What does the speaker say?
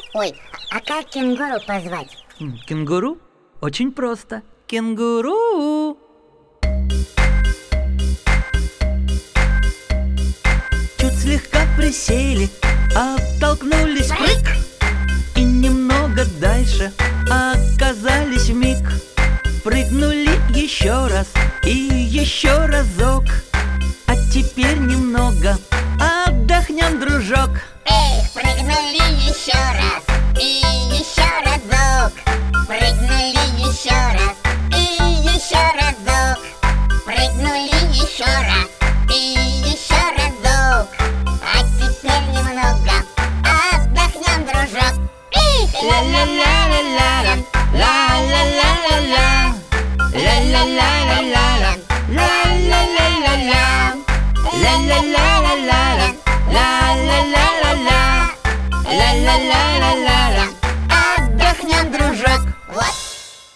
Ой, а как кенгуру позвать? Кенгуру? Очень просто. Кенгуру! Чуть слегка присели, оттолкнулись, прыг, и немного дальше оказались вмиг. Прыгнули еще раз и еще разок. А теперь немного отдохнем, дружок. Эх, прыгнули еще раз и еще разок. Прыгнули еще раз и еще разок. Прыгнули еще раз и еще разок. А теперь немного отдохнем, дружок. Эх, ла-ла-ла-ла-ла, ла-ла-ла-ла-ла, ла-ла-ла-ла-ла, ла-ла-ла-ла-ла, ла-ла-ла-ла-ла, ла-ла-ла-ла-ла, ла-ла-ла-ла-ла.